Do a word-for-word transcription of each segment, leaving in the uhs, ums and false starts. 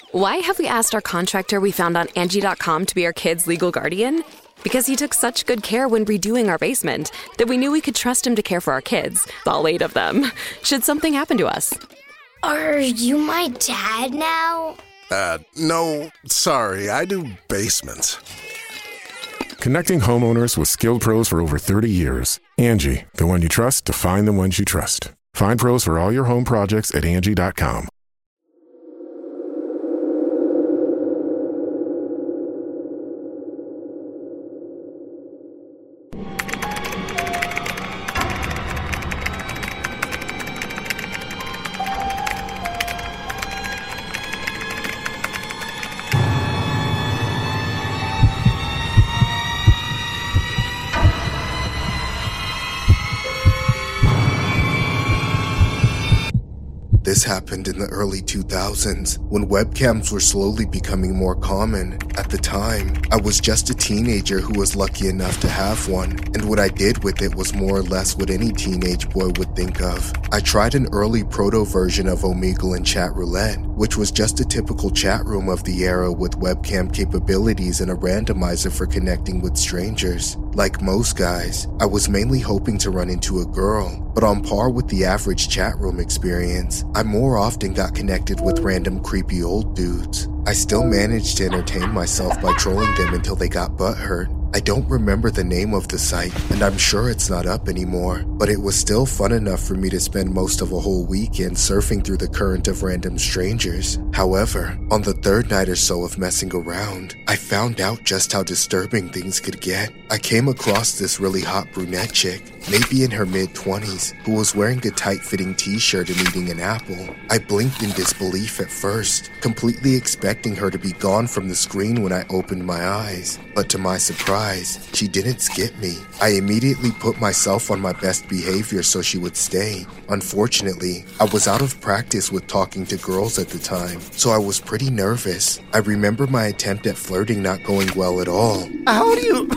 Why have we asked our contractor we found on Angie dot com to be our kids' legal guardian? Because he took such good care when redoing our basement that we knew we could trust him to care for our kids, all eight of them, should something happen to us. Are you my dad now? Uh, no, sorry, I do basements. Connecting homeowners with skilled pros for over thirty years. Angie, the one you trust to find the ones you trust. Find pros for all your home projects at Angie dot com. This happened in the early two thousands, when webcams were slowly becoming more common. At the time, I was just a teenager who was lucky enough to have one, and what I did with it was more or less what any teenage boy would think of. I tried an early proto version of Omegle and Chat Roulette, which was just a typical chat room of the era with webcam capabilities and a randomizer for connecting with strangers. Like most guys, I was mainly hoping to run into a girl, but on par with the average chat room experience, I more often got connected with random creepy old dudes. I still managed to entertain myself by trolling them until they got butthurt. I don't remember the name of the site, and I'm sure it's not up anymore, but it was still fun enough for me to spend most of a whole weekend surfing through the current of random strangers. However, on the third night or so of messing around, I found out just how disturbing things could get. I came across this really hot brunette chick, maybe in her mid-twenties, who was wearing a tight-fitting t-shirt and eating an apple. I blinked in disbelief at first, completely expecting her to be gone from the screen when I opened my eyes, but to my surprise, she didn't skip me. I immediately put myself on my best behavior so she would stay. Unfortunately, I was out of practice with talking to girls at the time, so I was pretty nervous. I remember my attempt at flirting not going well at all. How do you...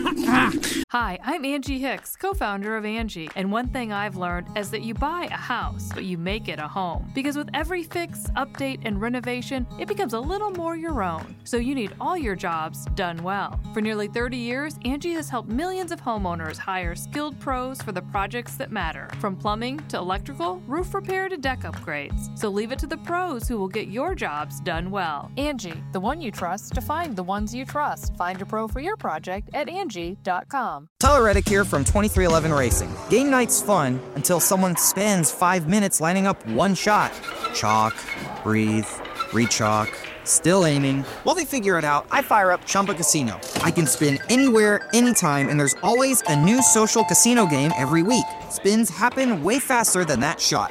Hi, I'm Angie Hicks, co-founder of Angie, and one thing I've learned is that you buy a house, but you make it a home. Because with every fix, update, and renovation, it becomes a little more your own. So you need all your jobs done well. For nearly thirty years, Angie has helped millions of homeowners hire skilled pros for the projects that matter, from plumbing to electrical, roof repair to deck upgrades. So leave it to the pros who will get your jobs done well. Angie, the one you trust to find the ones you trust. Find a pro for your project at Angie dot com. Tyler Reddick here from twenty-three eleven Racing. Game night's fun until someone spends five minutes lining up one shot. Chalk, breathe, re-chalk, still aiming. While they figure it out, I fire up Chumba Casino. I can spin anywhere, anytime, and there's always a new social casino game every week. Spins happen way faster than that shot.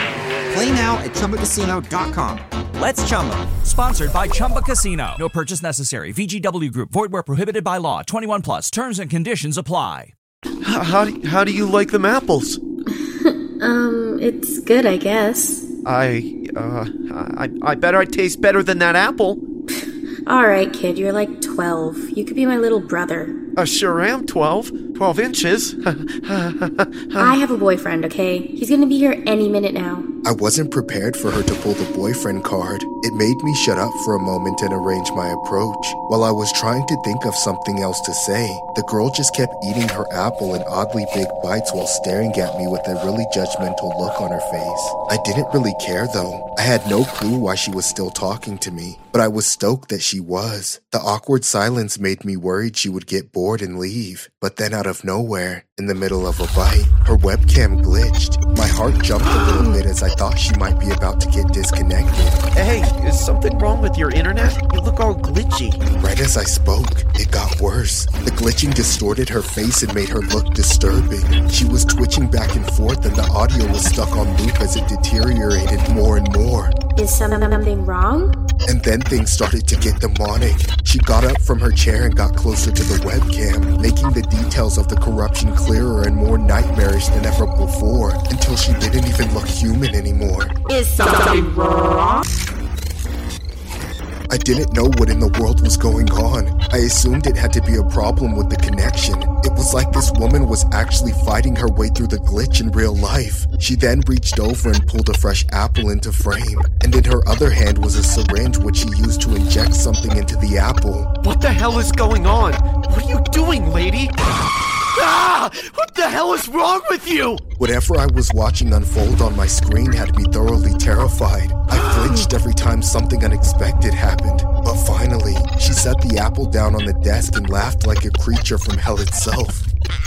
Play now at Chumba Casino dot com. Let's Chumba. Sponsored by Chumba Casino. No purchase necessary. V G W Group. Void where prohibited by law. twenty-one plus. Terms and conditions apply. How do, how do you like them apples? um, it's good, I guess. I, uh, I, I bet I taste better than that apple. Alright, kid, you're like twelve. You could be my little brother. I sure am twelve. twelve inches. I have a boyfriend, okay? He's gonna be here any minute now. I wasn't prepared for her to pull the boyfriend card. It made me shut up for a moment and arrange my approach. While I was trying to think of something else to say, the girl just kept eating her apple in oddly big bites while staring at me with a really judgmental look on her face. I didn't really care though. I had no clue why she was still talking to me, but I was stoked that she was. The awkward silence made me worried she would get bored and leave. But then out of nowhere, in the middle of a bite, her webcam glitched. My heart jumped a little bit as I thought she might be about to get disconnected. Hey, is something wrong with your internet? You look all glitchy. Right as I spoke, it got worse. The glitching distorted her face and made her look disturbing. She was twitching back and forth and the audio was stuck on loop as it deteriorated more and more. Is something wrong? And then things started to get demonic. She got up from her chair and got closer to the webcam, making the details of the corruption clearer and more nightmarish than ever before, until she didn't even look human anymore. Is something wrong? I didn't know what in the world was going on. I assumed it had to be a problem with the connection. It was like this woman was actually fighting her way through the glitch in real life. She then reached over and pulled a fresh apple into frame, and in her other hand was a syringe which she used to inject something into the apple. What the hell is going on? What are you doing, lady? Ah! What the hell is wrong with you? Whatever I was watching unfold on my screen had me thoroughly terrified. I flinched every time something unexpected happened. But finally, she set the apple down on the desk and laughed like a creature from hell itself.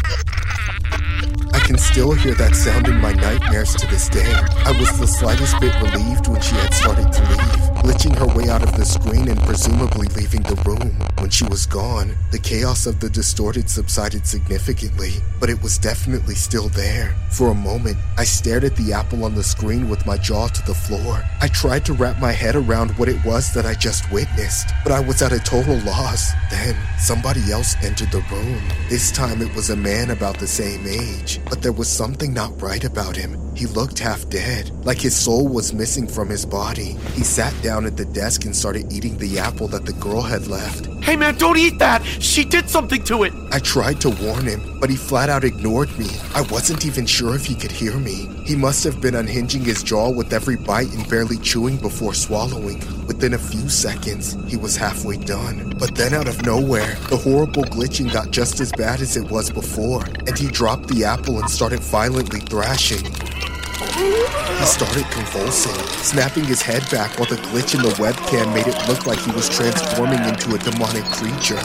I can still hear that sound in my nightmares to this day. I was the slightest bit relieved when she had started to leave, glitching her way out of the screen and presumably leaving the room. When she was gone, the chaos of the distorted subsided significantly, but it was definitely still there. For a moment, I stared at the apple on the screen with my jaw to the floor. I tried to wrap my head around what it was that I just witnessed, but I was at a total loss. Then, somebody else entered the room. This time it was a man about the same age, but there was something not right about him. He looked half dead, like his soul was missing from his body. He sat down at the desk and started eating the apple that the girl had left. Hey man, don't eat that! She did something to it! I tried to warn him, but he flat out ignored me. I wasn't even sure if he could hear me. He must have been unhinging his jaw with every bite and barely chewing before swallowing. Within a few seconds, he was halfway done. But then out of nowhere, the horrible glitching got just as bad as it was before, and he dropped the apple and started violently thrashing. He started convulsing, snapping his head back while the glitch in the webcam made it look like he was transforming into a demonic creature.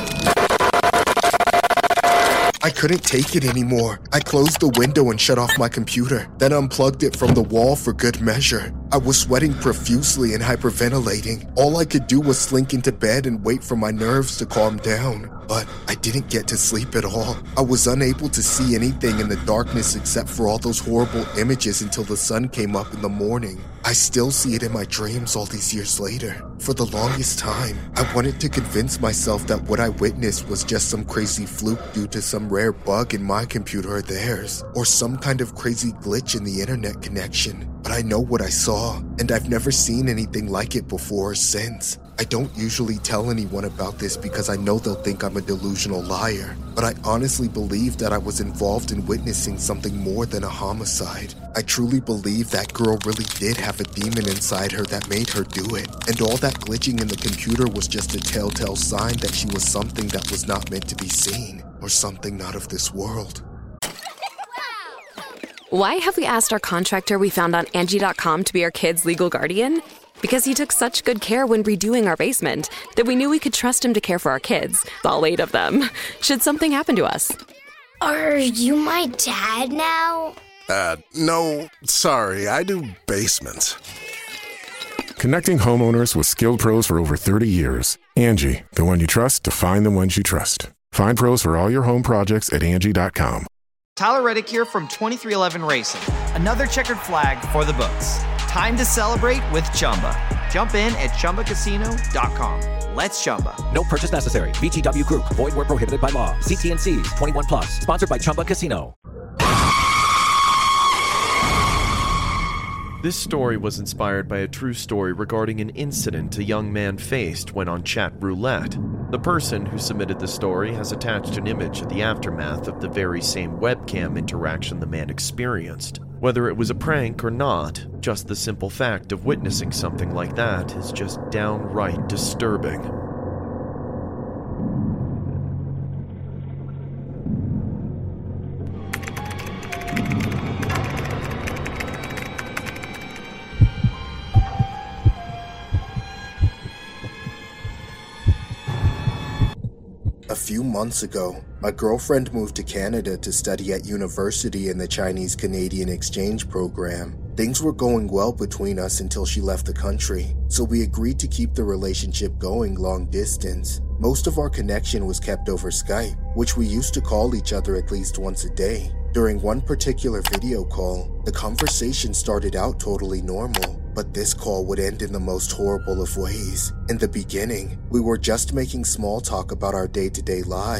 I couldn't take it anymore. I closed the window and shut off my computer, then unplugged it from the wall for good measure. I was sweating profusely and hyperventilating. All I could do was slink into bed and wait for my nerves to calm down. But I didn't get to sleep at all. I was unable to see anything in the darkness except for all those horrible images until the sun came up in the morning. I still see it in my dreams all these years later. For the longest time, I wanted to convince myself that what I witnessed was just some crazy fluke due to some rare bug in my computer or theirs, or some kind of crazy glitch in the internet connection. But I know what I saw, and I've never seen anything like it before or since. I don't usually tell anyone about this because I know they'll think I'm a delusional liar, but I honestly believe that I was involved in witnessing something more than a homicide. I truly believe that girl really did have a demon inside her that made her do it, and all that glitching in the computer was just a telltale sign that she was something that was not meant to be seen, or something not of this world. Why have we asked our contractor we found on Angie dot com to be our kids' legal guardian? Because he took such good care when redoing our basement that we knew we could trust him to care for our kids, all eight of them, should something happen to us. Are you my dad now? Uh, no, sorry, I do basements. Connecting homeowners with skilled pros for over thirty years. Angie, the one you trust to find the ones you trust. Find pros for all your home projects at Angie dot com. Tyler Reddick here from twenty-three eleven Racing. Another checkered flag for the books. Time to celebrate with Chumba. Jump in at Chumba Casino dot com. Let's Chumba. No purchase necessary. V G W Group. Void where prohibited by law. See T and C's. twenty-one plus. Sponsored by Chumba Casino. This story was inspired by a true story regarding an incident a young man faced when on chat roulette. The person who submitted the story has attached an image of the aftermath of the very same webcam interaction the man experienced. Whether it was a prank or not, just the simple fact of witnessing something like that is just downright disturbing. A few months ago, my girlfriend moved to Canada to study at university in the Chinese-Canadian exchange program. Things were going well between us until she left the country, so we agreed to keep the relationship going long distance. Most of our connection was kept over Skype, which we used to call each other at least once a day. During one particular video call, the conversation started out totally normal, but this call would end in the most horrible of ways. In the beginning, we were just making small talk about our day-to-day lives.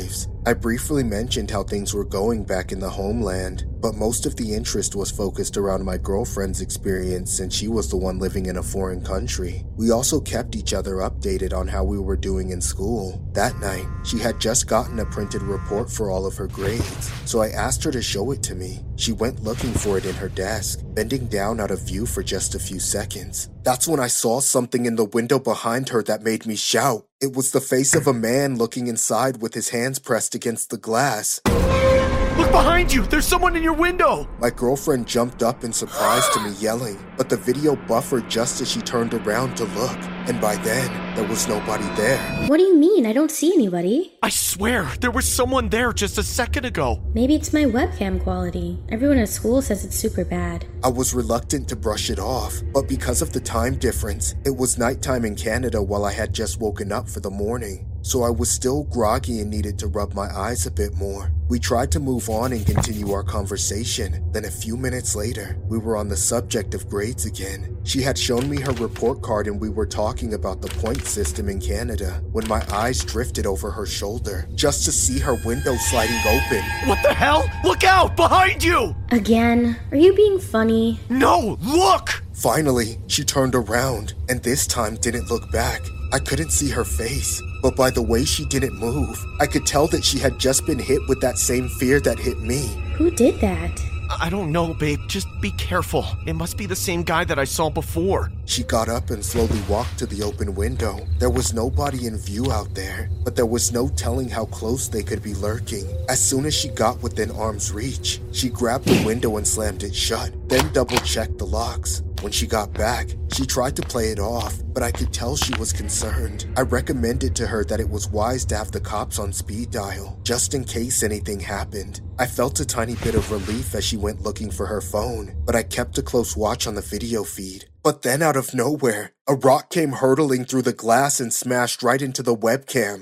I briefly mentioned how things were going back in the homeland, but most of the interest was focused around my girlfriend's experience since she was the one living in a foreign country. We also kept each other updated on how we were doing in school. That night, she had just gotten a printed report for all of her grades, so I asked her to show it to me. She went looking for it in her desk, bending down out of view for just a few seconds. That's when I saw something in the window behind her that made me shout. It was the face of a man looking inside with his hands pressed against the glass. Look behind you! There's someone in your window! My girlfriend jumped up in surprise to me yelling, but the video buffered just as she turned around to look, and by then, there was nobody there. What do you mean? I don't see anybody. I swear, there was someone there just a second ago. Maybe it's my webcam quality. Everyone at school says it's super bad. I was reluctant to brush it off, but because of the time difference, it was nighttime in Canada while I had just woken up for the morning. So I was still groggy and needed to rub my eyes a bit more. We tried to move on and continue our conversation. Then a few minutes later, we were on the subject of grades again. She had shown me her report card and we were talking about the point system in Canada when my eyes drifted over her shoulder just to see her window sliding open. What the hell? Look out! Behind you! Again? Are you being funny? No! Look! Finally, she turned around and this time didn't look back. I couldn't see her face, but by the way she didn't move, I could tell that she had just been hit with that same fear that hit me. Who did that? I don't know, babe. Just be careful. It must be the same guy that I saw before. She got up and slowly walked to the open window. There was nobody in view out there, but there was no telling how close they could be lurking. As soon as she got within arm's reach, she grabbed the window and slammed it shut, then double-checked the locks. When she got back, she tried to play it off, but I could tell she was concerned. I recommended to her that it was wise to have the cops on speed dial, just in case anything happened. I felt a tiny bit of relief as she went looking for her phone, but I kept a close watch on the video feed. But then out of nowhere, a rock came hurtling through the glass and smashed right into the webcam.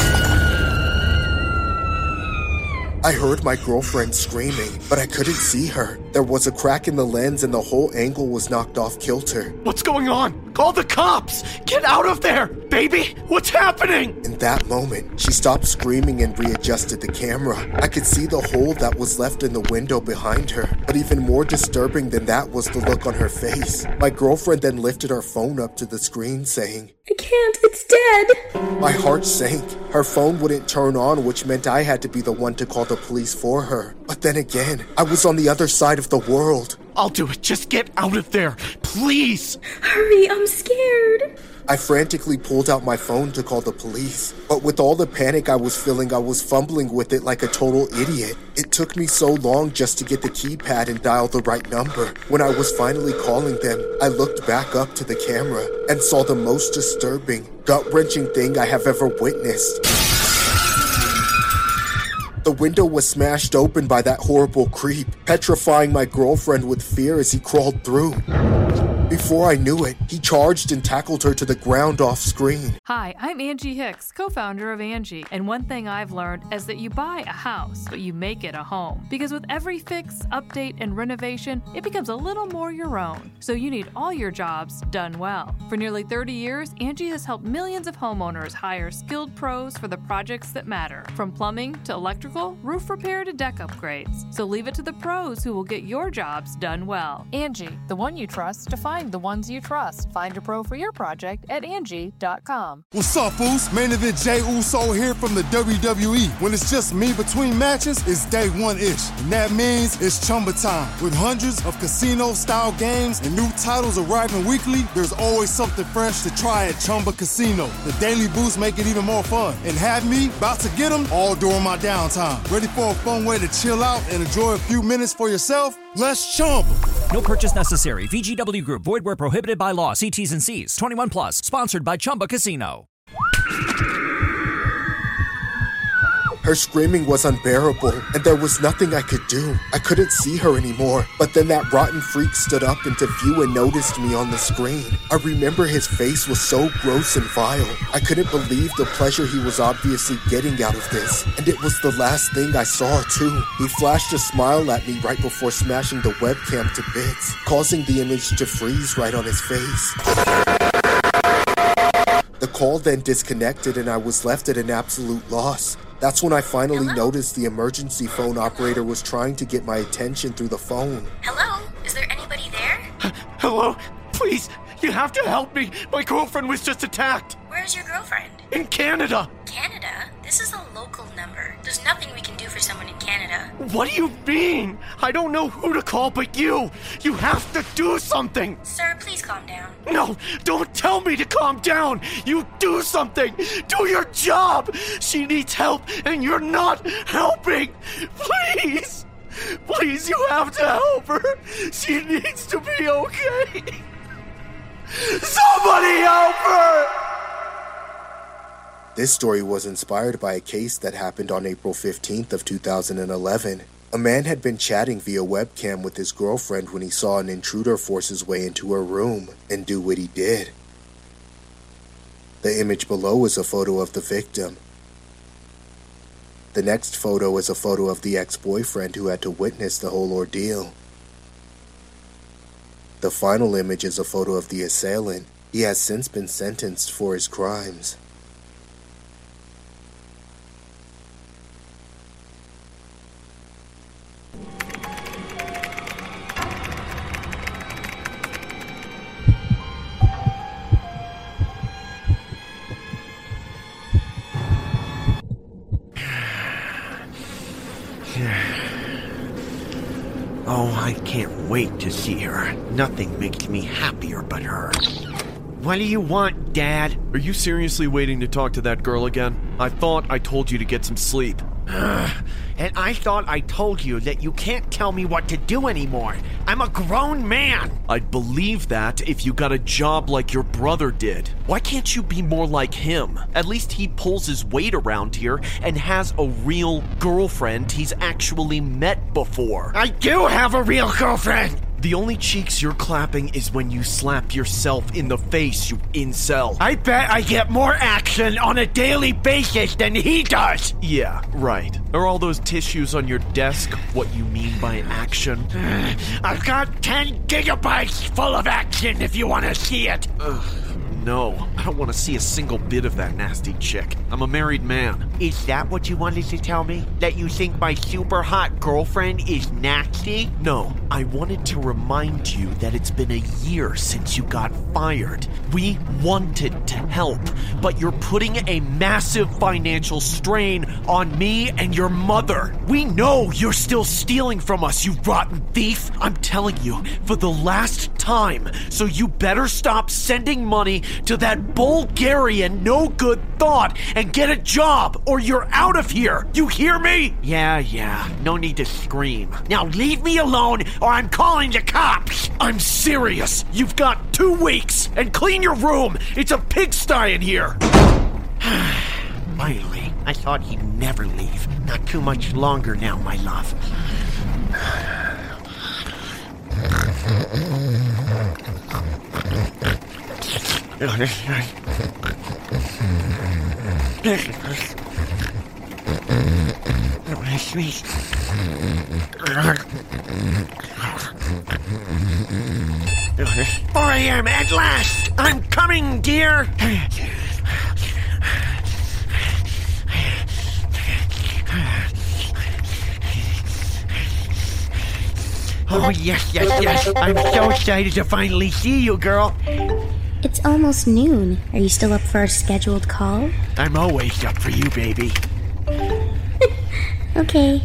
I heard my girlfriend screaming, but I couldn't see her. There was a crack in the lens and the whole angle was knocked off kilter. What's going on? Call the cops! Get out of there! Baby, what's happening? In that moment, she stopped screaming and readjusted the camera. I could see the hole that was left in the window behind her, but even more disturbing than that was the look on her face. My girlfriend then lifted her phone up to the screen saying, I can't, it's dead! My heart sank. Her phone wouldn't turn on, which meant I had to be the one to call the police for her. But then again, I was on the other side of the world. I'll do it. Just get out of there. Please. Hurry, I'm scared. I frantically pulled out my phone to call the police, but with all the panic I was feeling, I was fumbling with it like a total idiot. It took me so long just to get the keypad and dial the right number. When I was finally calling them, I looked back up to the camera and saw the most disturbing, gut-wrenching thing I have ever witnessed. The window was smashed open by that horrible creep, petrifying my girlfriend with fear as he crawled through. Before I knew it, he charged and tackled her to the ground off screen. Hi, I'm Angie Hicks, co-founder of Angie, and one thing I've learned is that you buy a house, but you make it a home. Because with every fix, update, and renovation, it becomes a little more your own. So you need all your jobs done well. For nearly thirty years, Angie has helped millions of homeowners hire skilled pros for the projects that matter, from plumbing to electrical, roof repair to deck upgrades. So leave it to the pros who will get your jobs done well. Angie, the one you trust to find the ones you trust. Find a pro for your project at Angie dot com. What's up, Foos? Main event Jey Uso here from the W W E. When it's just me between matches, it's day one-ish. And that means it's Chumba time. With hundreds of casino-style games and new titles arriving weekly, there's always something fresh to try at Chumba Casino. The daily boosts make it even more fun. And have me about to get them all during my downtime. Ready for a fun way to chill out and enjoy a few minutes for yourself? Let's Chumba. No purchase necessary. V G W Group. Void where prohibited by law. See T's and C's. twenty-one plus. Sponsored by Chumba Casino. Her screaming was unbearable, and there was nothing I could do. I couldn't see her anymore, but then that rotten freak stood up into view and noticed me on the screen. I remember his face was so gross and vile. I couldn't believe the pleasure he was obviously getting out of this, and it was the last thing I saw, too. He flashed a smile at me right before smashing the webcam to bits, causing the image to freeze right on his face. The call then disconnected and I was left at an absolute loss. That's when I finally Hello? noticed the emergency phone operator was trying to get my attention through the phone. Hello? Is there anybody there? Uh, hello? Please, you have to help me. My girlfriend was just attacked. Where's your girlfriend? In Canada. Canada? This is a local number. There's nothing we can do for someone in Canada. What do you mean? I don't know who to call but you. You have to do something. Sir, please calm down. No, don't tell me to calm down. You do something. Do your job. She needs help and you're not helping. Please. Please, you have to help her. She needs to be okay. Somebody help her! This story was inspired by a case that happened on April fifteenth of two thousand eleven. A man had been chatting via webcam with his girlfriend when he saw an intruder force his way into her room and do what he did. The image below is a photo of the victim. The next photo is a photo of the ex-boyfriend who had to witness the whole ordeal. The final image is a photo of the assailant. He has since been sentenced for his crimes. Oh, I can't wait to see her. Nothing makes me happier but her. What do you want, Dad? Are you seriously waiting to talk to that girl again? I thought I told you to get some sleep. And I thought I told you that you can't tell me what to do anymore. I'm a grown man. I'd believe that if you got a job like your brother did. Why can't you be more like him? At least he pulls his weight around here and has a real girlfriend he's actually met before. I do have a real girlfriend. The only cheeks you're clapping is when you slap yourself in the face, you incel. I bet I get more action on a daily basis than he does. Yeah, right. Are all those tissues on your desk what you mean by action? I've got ten gigabytes full of action if you want to see it. Ugh. No, I don't want to see a single bit of that nasty chick. I'm a married man. Is that what you wanted to tell me? That you think my super hot girlfriend is nasty? No, I wanted to remind you that it's been a year since you got fired. We wanted to help, but you're putting a massive financial strain on me and your mother. We know you're still stealing from us, you rotten thief. I'm telling you, for the last time, so you better stop sending money to that Bulgarian no-good thought and get a job, or you're out of here. You hear me? Yeah, yeah. No need to scream. Now leave me alone, or I'm calling the cops. I'm serious. You've got two weeks, and clean your room. It's a pigsty in here. Finally, I thought he'd never leave. Not too much longer now, my love. Sweet. four a.m. at last! I'm coming, dear! Oh, yes, yes, yes. I'm so excited to finally see you, girl. It's almost noon. Are you still up for our scheduled call? I'm always up for you, baby. Okay.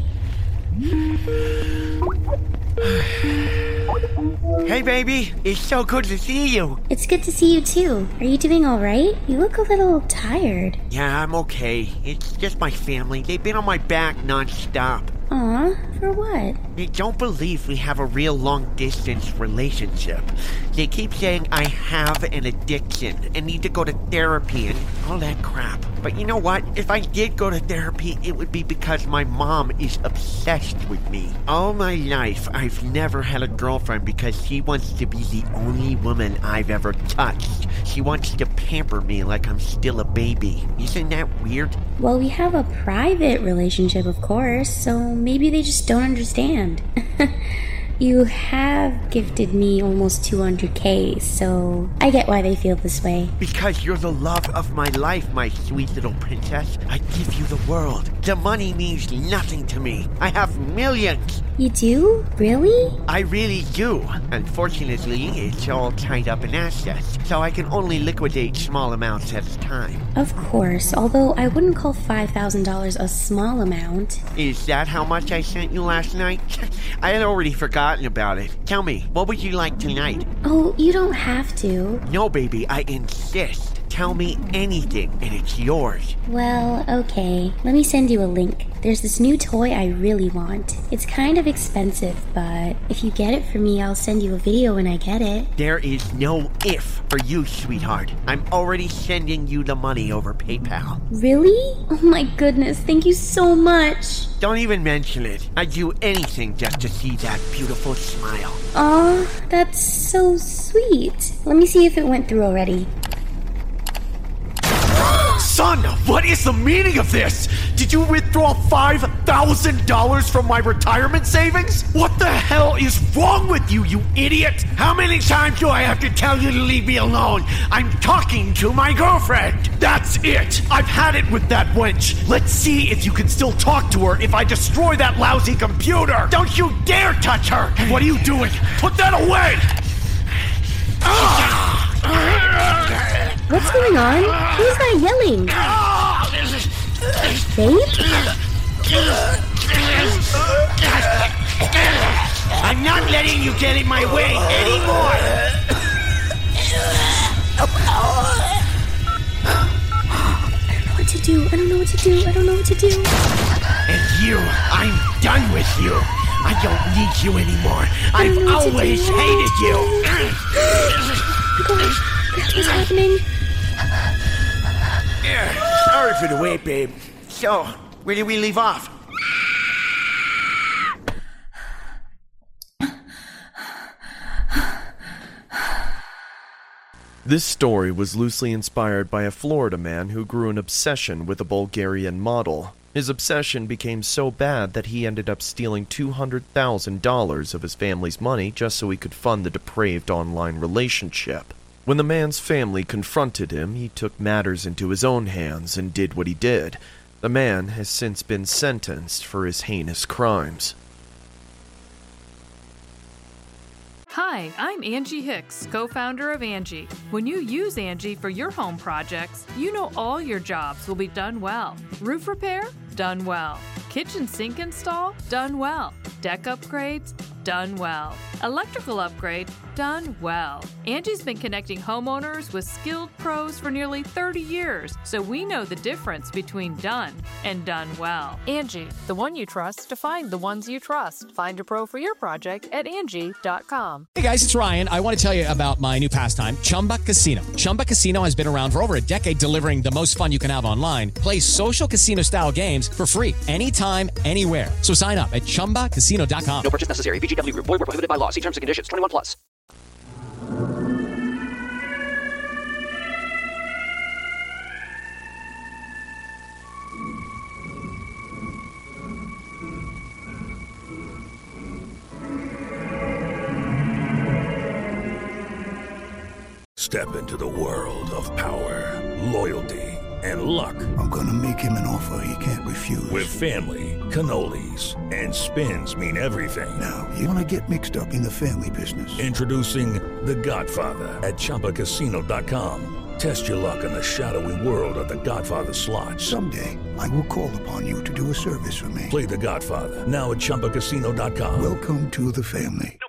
Hey, baby. It's so good to see you. It's good to see you, too. Are you doing all right? You look a little tired. Yeah, I'm okay. It's just my family. They've been on my back nonstop. Aw, for what? They don't believe we have a real long-distance relationship. They keep saying I have an addiction and need to go to therapy and all that crap. But you know what? If I did go to therapy, it would be because my mom is obsessed with me. All my life, I've never had a girlfriend because she wants to be the only woman I've ever touched. She wants to pamper me like I'm still a baby. Isn't that weird? Well, we have a private relationship, of course, so maybe they just don't understand. You have gifted me almost two hundred K, so I get why they feel this way. Because you're the love of my life, my sweet little princess. I give you the world. The money means nothing to me. I have millions. You do? Really? I really do. Unfortunately, it's all tied up in assets, so I can only liquidate small amounts at a time. Of course, although I wouldn't call five thousand dollars a small amount. Is that how much I sent you last night? I had already forgotten about it. Tell me, what would you like tonight? Oh, you don't have to. No, baby, I insist. Tell me anything, and it's yours. Well, okay. Let me send you a link. There's this new toy I really want. It's kind of expensive, but if you get it for me, I'll send you a video when I get it. There is no if for you, sweetheart. I'm already sending you the money over PayPal. Really? Oh my goodness, thank you so much. Don't even mention it. I'd do anything just to see that beautiful smile. Aw, that's so sweet. Let me see if it went through already. Son, what is the meaning of this? Did you withdraw five thousand dollars from my retirement savings? What the hell is wrong with you, you idiot? How many times do I have to tell you to leave me alone? I'm talking to my girlfriend. That's it. I've had it with that wench. Let's see if you can still talk to her if I destroy that lousy computer. Don't you dare touch her. What are you doing? Put that away. What's going on? Who's that yelling? Babe? I'm not letting you get in my way anymore! I don't know what to do. I don't know what to do. I don't know what to do. And you, I'm done with you. I don't need you anymore. I've always hated you. Gosh, what's happening? Sorry for the wait, babe. So, where did we leave off? This story was loosely inspired by a Florida man who grew an obsession with a Bulgarian model. His obsession became so bad that he ended up stealing two hundred thousand dollars of his family's money just so he could fund the depraved online relationship. When the man's family confronted him, he took matters into his own hands and did what he did. The man has since been sentenced for his heinous crimes. Hi, I'm Angie Hicks, co-founder of Angie. When you use Angie for your home projects, you know all your jobs will be done well. Roof repair? Done well. Kitchen sink install? Done well. Deck upgrades? Done well. Electrical upgrade? Done well. Angie's been connecting homeowners with skilled pros for nearly thirty years, so we know the difference between done and done well. Angie, the one you trust to find the ones you trust. Find a pro for your project at Angie dot com. Hey guys, it's Ryan. I want to tell you about my new pastime, Chumba Casino. Chumba Casino has been around for over a decade, delivering the most fun you can have online. Play social casino-style games for free anytime, anywhere. So sign up at Chumba Casino dot com. No purchase necessary. V G W Group. Void where prohibited by law. See terms and conditions. twenty-one plus. Step into the world of power, loyalty, and luck. I'm gonna make him an offer he can't refuse. With family, cannolis, and spins mean everything. Now, you wanna get mixed up in the family business. Introducing The Godfather at Chumba Casino dot com. Test your luck in the shadowy world of The Godfather slot. Someday, I will call upon you to do a service for me. Play The Godfather, now at Chumba Casino dot com. Welcome to the family.